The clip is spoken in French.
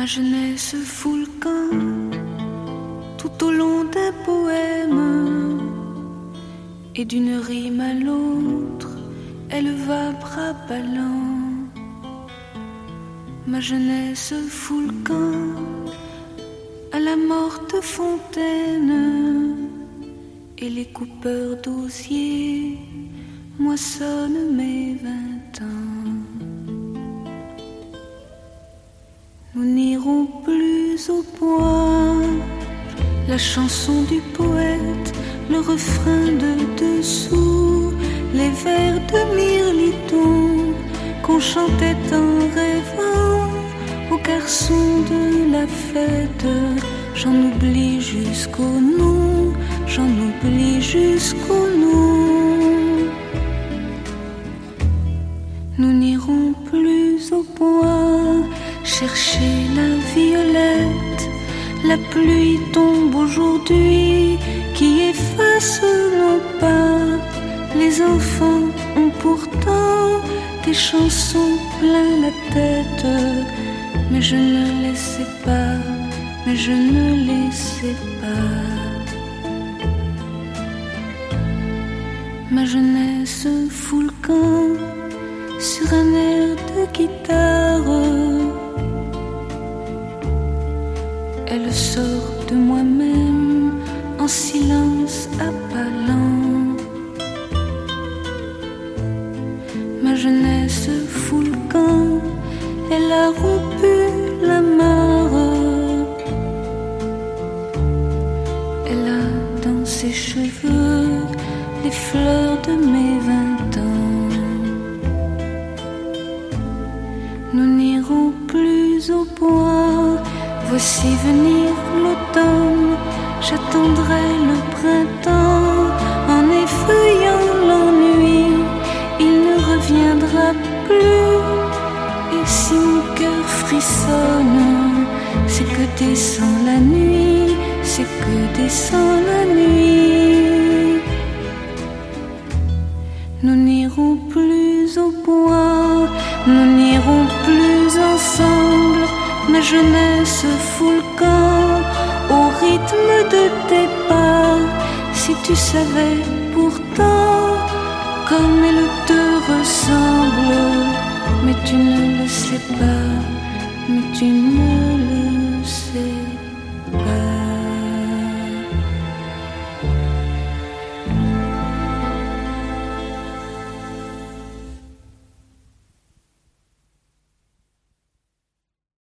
Ma jeunesse fout le camp tout au long des poèmes, et d'une rime à l'autre, elle va bras ballants. Ma jeunesse fout le camp à la morte fontaine, et les coupeurs d'osier moissonnent mes 20 ans. Nous n'irons plus au bois, la chanson du poète, le refrain de dessous, les vers de Mirliton qu'on chantait en rêvant aux garçons de la fête. J'en oublie jusqu'au nom, j'en oublie jusqu'au nom. Nous n'irons plus au bois chercher la violette. La pluie tombe aujourd'hui qui efface nos pas. Les enfants ont pourtant des chansons plein la tête, mais je ne les sais pas, mais je ne les sais pas. Ma jeunesse fout le camp sur un air de guitare. Elle sort de moi-même en silence à pas lents. Ma jeunesse fout le camp, elle a rompu la mare. Elle a dans ses cheveux les fleurs de mes 20 ans. Nous n'irons plus au bois, voici venir l'automne, j'attendrai le printemps en effeuillant l'ennui. Il ne reviendra plus, et si mon cœur frissonne, c'est que descend la nuit, c'est que descend la nuit. Nous n'irons plus au bois, nous n'irons plus ensemble. Ma jeunesse fout le camp au rythme de tes pas. Si tu savais pourtant comme elle te ressemble, mais tu ne le sais pas, mais tu ne